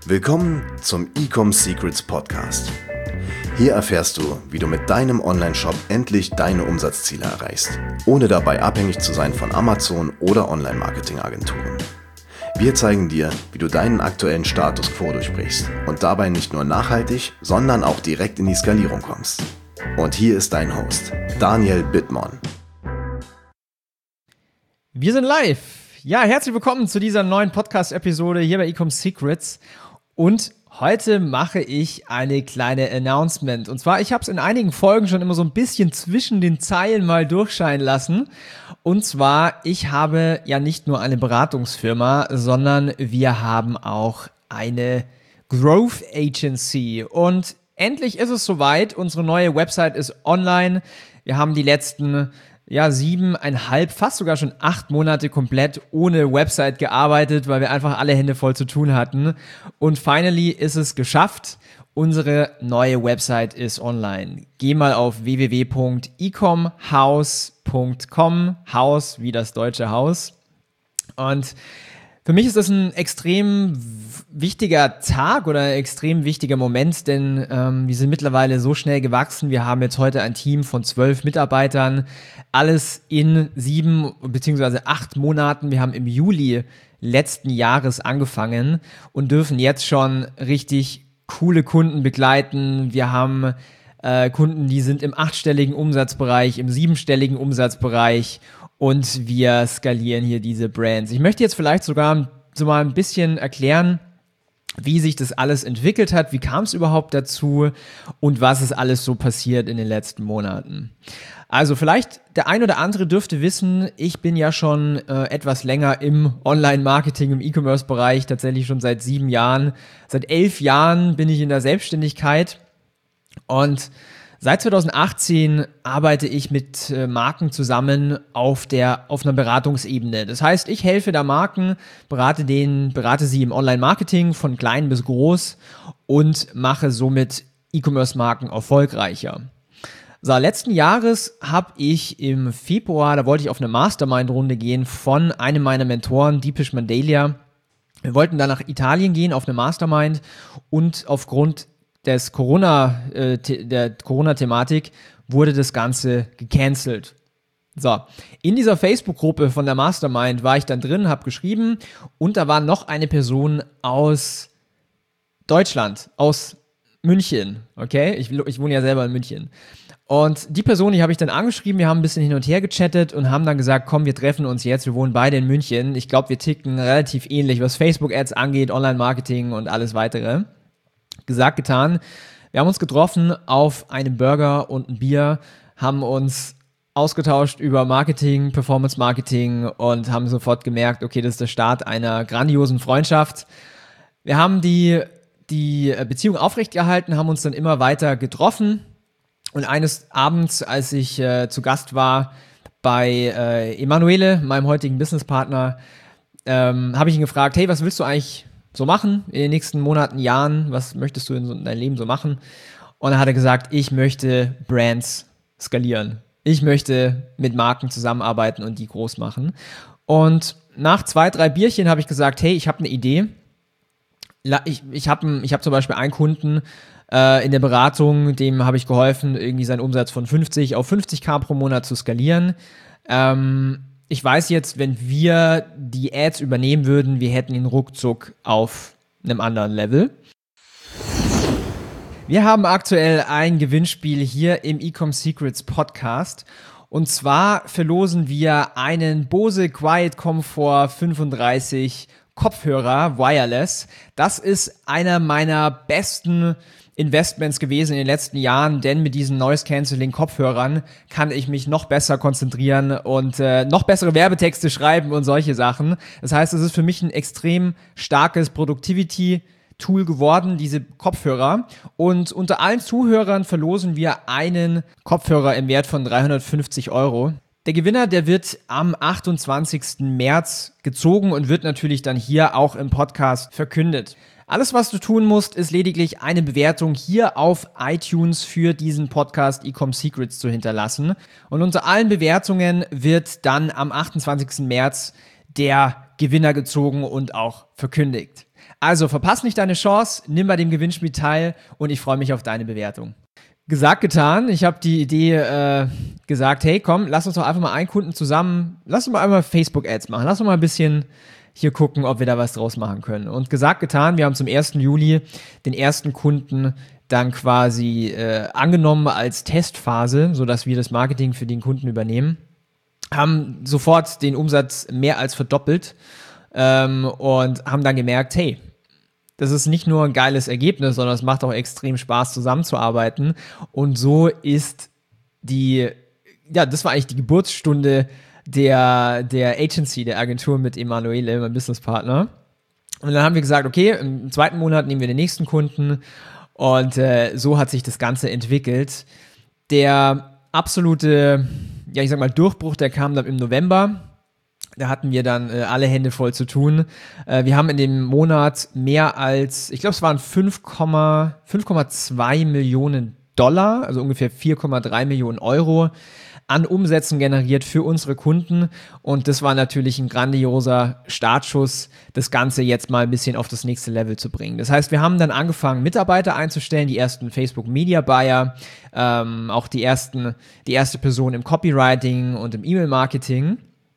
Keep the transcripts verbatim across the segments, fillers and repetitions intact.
Willkommen zum E-Com Secrets Podcast. Hier erfährst du, wie du mit deinem Online-Shop endlich deine Umsatzziele erreichst, ohne dabei abhängig zu sein von Amazon oder Online-Marketing-Agenturen. Wir zeigen dir, wie du deinen aktuellen Status quo durchbrichst und dabei nicht nur nachhaltig, sondern auch direkt in die Skalierung kommst. Und hier ist dein Host, Daniel Bittmann. Wir sind live. Ja, herzlich willkommen zu dieser neuen Podcast-Episode hier bei E-Com Secrets. Und heute mache ich eine kleine Announcement. Und zwar, ich habe es in einigen Folgen schon immer so ein bisschen zwischen den Zeilen mal durchscheinen lassen. Und zwar, ich habe ja nicht nur eine Beratungsfirma, sondern wir haben auch eine Growth Agency. Und endlich ist es soweit. Unsere neue Website ist online. Wir haben die letzten ja, siebeneinhalb, fast sogar schon acht Monate komplett ohne Website gearbeitet, weil wir einfach alle Hände voll zu tun hatten. Und finally ist es geschafft. Unsere neue Website ist online. Geh mal auf w w w punkt ecomhouse punkt com, Haus wie das deutsche Haus. Und für mich ist das ein extrem wichtiger Tag oder ein extrem wichtiger Moment, denn ähm, wir sind mittlerweile so schnell gewachsen. Wir haben jetzt heute ein Team von zwölf Mitarbeitern, alles in sieben beziehungsweise acht Monaten. Wir haben im Juli letzten Jahres angefangen und dürfen jetzt schon richtig coole Kunden begleiten. Wir haben äh, Kunden, die sind im achtstelligen Umsatzbereich, im siebenstelligen Umsatzbereich. Und wir skalieren hier diese Brands. Ich möchte jetzt vielleicht sogar so mal ein bisschen erklären, wie sich das alles entwickelt hat, wie kam es überhaupt dazu und was ist alles so passiert in den letzten Monaten. Also vielleicht der ein oder andere dürfte wissen, ich bin ja schon äh, etwas länger im Online-Marketing, im E-Commerce-Bereich, tatsächlich schon seit sieben Jahren. Seit elf Jahren bin ich in der Selbstständigkeit und seit zwanzig achtzehn arbeite ich mit äh, Marken zusammen auf der auf einer Beratungsebene. Das heißt, ich helfe da Marken, berate denen, berate sie im Online-Marketing von klein bis groß und mache somit E-Commerce-Marken erfolgreicher. So, letzten Jahres habe ich im Februar, da wollte ich auf eine Mastermind-Runde gehen von einem meiner Mentoren, Deepish Mandalia. Wir wollten da nach Italien gehen auf eine Mastermind und aufgrund des Corona, äh, der Corona-Thematik wurde das Ganze gecancelt. So, in dieser Facebook-Gruppe von der Mastermind war ich dann drin, habe geschrieben und da war noch eine Person aus Deutschland, aus München, okay? Ich, ich wohne ja selber in München. Und die Person, die habe ich dann angeschrieben, wir haben ein bisschen hin und her gechattet und haben dann gesagt, komm, wir treffen uns jetzt, wir wohnen beide in München. Ich glaube, wir ticken relativ ähnlich, was Facebook-Ads angeht, Online-Marketing und alles weitere. Gesagt, getan. Wir haben uns getroffen auf einem Burger und ein Bier, haben uns ausgetauscht über Marketing, Performance Marketing und haben sofort gemerkt, okay, das ist der Start einer grandiosen Freundschaft. Wir haben die, die Beziehung aufrechtgehalten, haben uns dann immer weiter getroffen und eines Abends, als ich äh, zu Gast war bei äh, Emanuele, meinem heutigen Businesspartner, ähm, habe ich ihn gefragt, hey, was willst du eigentlich so machen in den nächsten Monaten, Jahren, was möchtest du in, so, in deinem Leben so machen? Und dann hat er gesagt, ich möchte Brands skalieren. Ich möchte mit Marken zusammenarbeiten und die groß machen. Und nach zwei, drei Bierchen habe ich gesagt, hey, ich habe eine Idee. Ich, ich habe ich hab zum Beispiel einen Kunden äh, in der Beratung, dem habe ich geholfen, irgendwie seinen Umsatz von fünfzig auf fünfzigtausend pro Monat zu skalieren. Ähm, Ich weiß jetzt, wenn wir die Ads übernehmen würden, wir hätten ihn ruckzuck auf einem anderen Level. Wir haben aktuell ein Gewinnspiel hier im E-Com Secrets Podcast. Und zwar verlosen wir einen Bose Quiet Comfort fünfunddreißig Kopfhörer Wireless. Das ist einer meiner besten Investments gewesen in den letzten Jahren, denn mit diesen Noise-Canceling-Kopfhörern kann ich mich noch besser konzentrieren und äh, noch bessere Werbetexte schreiben und solche Sachen. Das heißt, es ist für mich ein extrem starkes Productivity-Tool geworden, diese Kopfhörer. Und unter allen Zuhörern verlosen wir einen Kopfhörer im Wert von dreihundertfünfzig Euro. Der Gewinner, der wird am achtundzwanzigsten März gezogen und wird natürlich dann hier auch im Podcast verkündet. Alles, was du tun musst, ist lediglich eine Bewertung hier auf iTunes für diesen Podcast E-Com Secrets zu hinterlassen. Und unter allen Bewertungen wird dann am achtundzwanzigsten März der Gewinner gezogen und auch verkündigt. Also verpass nicht deine Chance, nimm bei dem Gewinnspiel teil und ich freue mich auf deine Bewertung. Gesagt, getan. Ich habe die Idee äh, gesagt, hey komm, lass uns doch einfach mal einen Kunden zusammen, lass uns mal einmal Facebook-Ads machen, lass uns mal ein bisschen hier gucken, ob wir da was draus machen können. Und gesagt, getan, wir haben zum ersten Juli den ersten Kunden dann quasi äh, angenommen als Testphase, sodass wir das Marketing für den Kunden übernehmen, haben sofort den Umsatz mehr als verdoppelt ähm, und haben dann gemerkt, hey, das ist nicht nur ein geiles Ergebnis, sondern es macht auch extrem Spaß, zusammenzuarbeiten. Und so ist die, ja, das war eigentlich die Geburtsstunde der, der Agency, der Agentur mit Emanuele, mein Businesspartner. Und dann haben wir gesagt, okay, im zweiten Monat nehmen wir den nächsten Kunden. Und äh, so hat sich das Ganze entwickelt. Der absolute, ja, ich sag mal, Durchbruch, der kam dann im November. Da hatten wir dann äh, alle Hände voll zu tun. Äh, wir haben in dem Monat mehr als, ich glaube, es waren fünf Komma zwei Millionen Dollar, also ungefähr vier Komma drei Millionen Euro an Umsätzen generiert für unsere Kunden. Und das war natürlich ein grandioser Startschuss, das Ganze jetzt mal ein bisschen auf das nächste Level zu bringen. Das heißt, wir haben dann angefangen, Mitarbeiter einzustellen, die ersten Facebook-Media-Buyer, ähm, auch die ersten, die erste Person im Copywriting und im E-Mail-Marketing.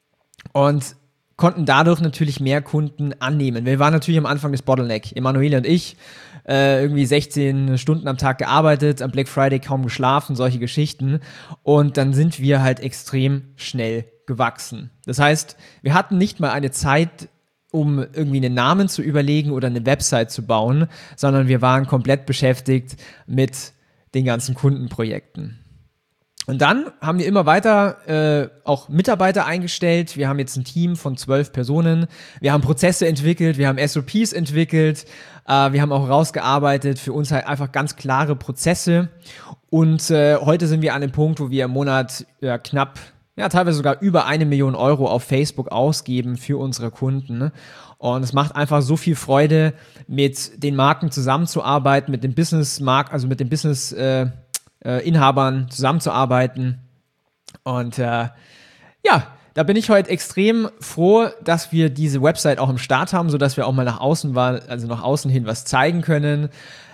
Und konnten dadurch natürlich mehr Kunden annehmen. Wir waren natürlich am Anfang des Bottleneck. Emanuele und ich, äh, irgendwie sechzehn Stunden am Tag gearbeitet, am Black Friday kaum geschlafen, solche Geschichten. Und dann sind wir halt extrem schnell gewachsen. Das heißt, wir hatten nicht mal eine Zeit, um irgendwie einen Namen zu überlegen oder eine Website zu bauen, sondern wir waren komplett beschäftigt mit den ganzen Kundenprojekten. Und dann haben wir immer weiter äh, auch Mitarbeiter eingestellt. Wir haben jetzt ein Team von zwölf Personen. Wir haben Prozesse entwickelt, wir haben S O Ps entwickelt, äh, wir haben auch rausgearbeitet, für uns halt einfach ganz klare Prozesse. Und äh, heute sind wir an dem Punkt, wo wir im Monat ja, knapp, ja teilweise sogar über eine Million Euro auf Facebook ausgeben für unsere Kunden. Und es macht einfach so viel Freude, mit den Marken zusammenzuarbeiten, mit dem Business-Mark, also mit dem Business- äh, Inhabern zusammenzuarbeiten. Und äh, ja, da bin ich heute extrem froh, dass wir diese Website auch im Start haben, sodass wir auch mal nach außen war, also nach außen hin was zeigen können.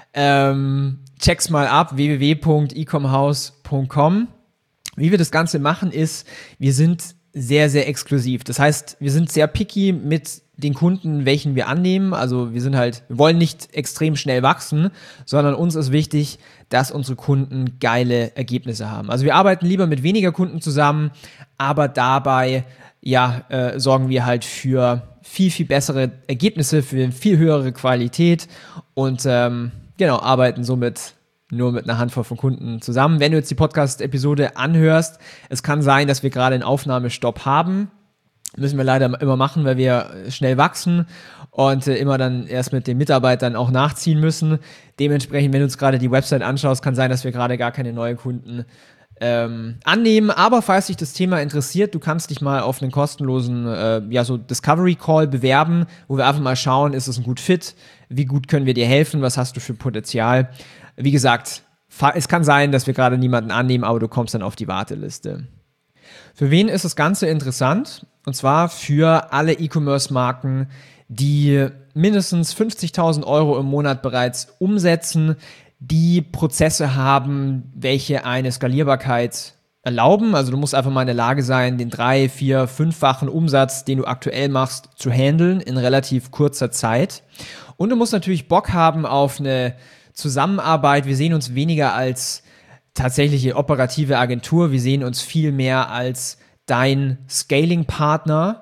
Ähm, check's mal ab, w w w punkt ecomhouse punkt com. Wie wir das Ganze machen ist, wir sind sehr, sehr exklusiv. Das heißt, wir sind sehr picky mit den Kunden, welchen wir annehmen. Also wir sind halt, wir wollen nicht extrem schnell wachsen, sondern uns ist wichtig, dass unsere Kunden geile Ergebnisse haben. Also wir arbeiten lieber mit weniger Kunden zusammen, aber dabei ja äh, sorgen wir halt für viel, viel bessere Ergebnisse, für viel höhere Qualität und ähm, genau, arbeiten somit nur mit einer Handvoll von Kunden zusammen. Wenn du jetzt die Podcast-Episode anhörst, es kann sein, dass wir gerade einen Aufnahmestopp haben. Müssen wir leider immer machen, weil wir schnell wachsen und äh, immer dann erst mit den Mitarbeitern auch nachziehen müssen. Dementsprechend, wenn du uns gerade die Website anschaust, kann sein, dass wir gerade gar keine neuen Kunden ähm, annehmen. Aber falls dich das Thema interessiert, du kannst dich mal auf einen kostenlosen äh, ja, so Discovery Call bewerben, wo wir einfach mal schauen, ist es ein gut Fit? Wie gut können wir dir helfen? Was hast du für Potenzial? Wie gesagt, es kann sein, dass wir gerade niemanden annehmen, aber du kommst dann auf die Warteliste. Für wen ist das Ganze interessant? Und zwar für alle E-Commerce-Marken, die mindestens fünfzigtausend Euro im Monat bereits umsetzen, die Prozesse haben, welche eine Skalierbarkeit erlauben. Also du musst einfach mal in der Lage sein, den drei-, vier-, fünffachen Umsatz, den du aktuell machst, zu handeln in relativ kurzer Zeit. Und du musst natürlich Bock haben auf eine Zusammenarbeit. Wir sehen uns weniger als tatsächliche operative Agentur. Wir sehen uns viel mehr als dein Scaling-Partner.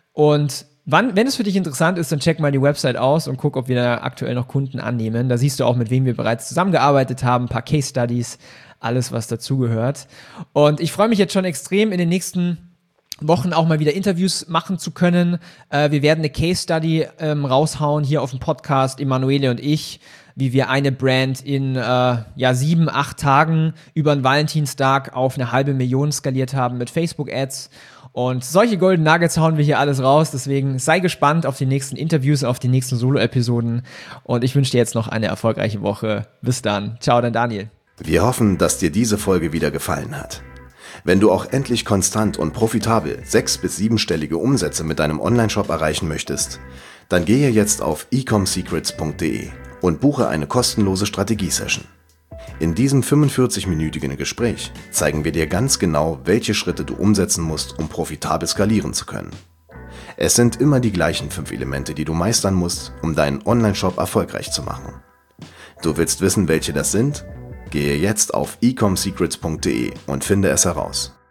Und wann, wenn es für dich interessant ist, dann check mal die Website aus und guck, ob wir da aktuell noch Kunden annehmen. Da siehst du auch, mit wem wir bereits zusammengearbeitet haben, ein paar Case-Studies, alles, was dazugehört. Und ich freue mich jetzt schon extrem, in den nächsten Wochen auch mal wieder Interviews machen zu können. Äh, wir werden eine Case-Study ähm, raushauen hier auf dem Podcast, Emanuele und ich, wie wir eine Brand in äh, ja sieben, acht Tagen über einen Valentinstag auf eine halbe Million skaliert haben mit Facebook-Ads. Und solche Golden Nuggets hauen wir hier alles raus. Deswegen sei gespannt auf die nächsten Interviews, auf die nächsten Solo-Episoden. Und ich wünsche dir jetzt noch eine erfolgreiche Woche. Bis dann. Ciao, dein Daniel. Wir hoffen, dass dir diese Folge wieder gefallen hat. Wenn du auch endlich konstant und profitabel sechs- bis siebenstellige Umsätze mit deinem Onlineshop erreichen möchtest, dann gehe jetzt auf ecomsecrets punkt de und buche eine kostenlose Strategie-Session. In diesem fünfundvierzig-minütigen Gespräch zeigen wir dir ganz genau, welche Schritte du umsetzen musst, um profitabel skalieren zu können. Es sind immer die gleichen fünf Elemente, die du meistern musst, um deinen Onlineshop erfolgreich zu machen. Du willst wissen, welche das sind? Gehe jetzt auf ecomsecrets punkt de und finde es heraus.